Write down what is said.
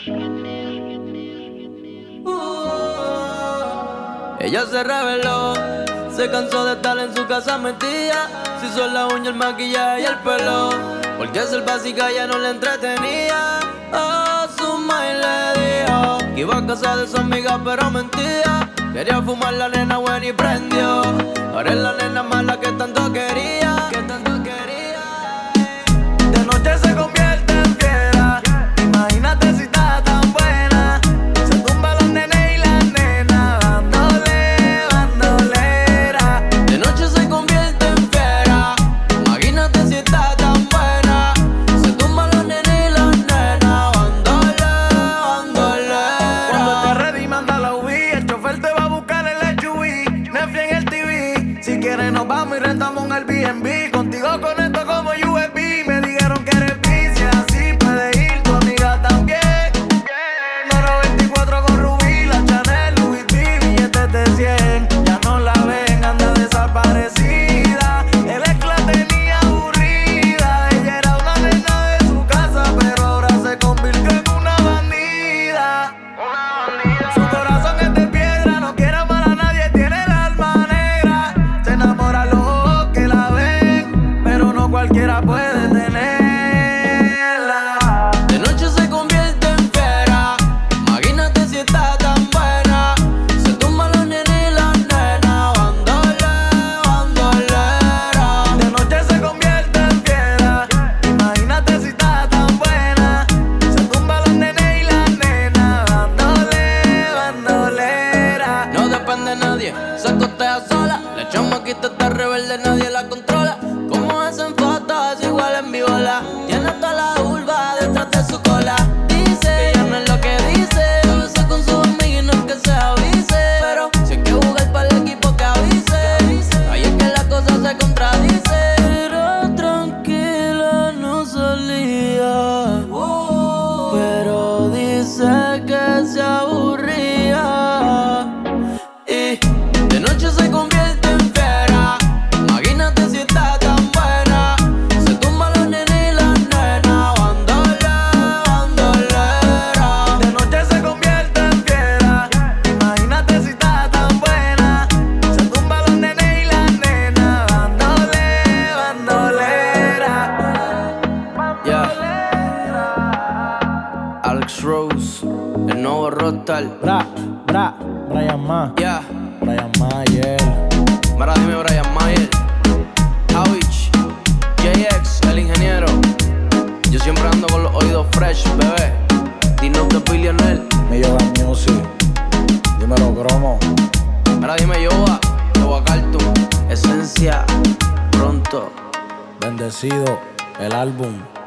Ella se rebeló, se cansó de estar en su casa metida. Se hizo la uña, el maquillaje y el pelo, porque ser básica ya no le entretenía. Su madre le dijo que iba a casa de su amiga, pero mentía. Quería fumar la nena buena y prendió. Ahora es la nena mala que tanto quería. De noche se convierte en fiera. Imagínate si está tan buena. Se tumba los nenes y las nenas bandolera. De noche se convierte en fiera. Imagínate si está tan buena. Se tumba los nenes y las nenas bandolera. Cuando estés ready, manda la UV. El chofer te va a buscar en el SUV. Netflix en el TV. Si quieres nos vamos y rentamos un Airbnb. Contigo conecto como USB. Me dijeron que eres vicia, así puede ir tu amiga también. Número 24 con Rubí, la Chanel, Louis V, billetes de 100. Ya no la ven, anda desaparecida. El ex la tenía aburrida. Ella era una nena de su casa, pero ahora se convirtió en una bandida. Su corazón es de piedra, no quiere amar a nadie, tiene el alma negra. Se enamora a los ojos que la ven, pero no cualquiera puede tenerla. De noche se convierte en fiera. Imagínate si está tan buena. Se tumba los nenes y las nenas bandolera. De noche se convierte en fiera. Imagínate si está tan buena. Se tumba los nenes y las nenas bandolera. No depende de nadie, se costea sola. La chamaquita está rebelde, nadie la controla. Como hacen fotos, igual en vivola. Tiene toda la urba detrás de su cola. Dice que ya no es lo que dice. Usa con sus amigos y no es que se avise. Pero si hay que jugar para el equipo que avise. Ahí es que la cosa se contradice. Pero tranquila, no salía. Pero dice que se aburría. Y de noche se convierte en fiera. Imagínate si está tan buena. Se tumba los nenes y las nenas bandolera. De noche se convierte en fiera. Imagínate si está tan buena. Se tumba los nenes y las nenas bandolera. Alex Rose, el nuevo Rockstar. Brian Ma. Brian Mayer. Mira, dime Brian Mayer, Avich, JX, el ingeniero. Yo siempre ando con los oídos fresh, bebé. Dino de Billionaire. Millo Music. Dímelo, Cromo. Mira, dime Yoba, Yoba Cartoon. Esencia, pronto. Bendecido, el álbum.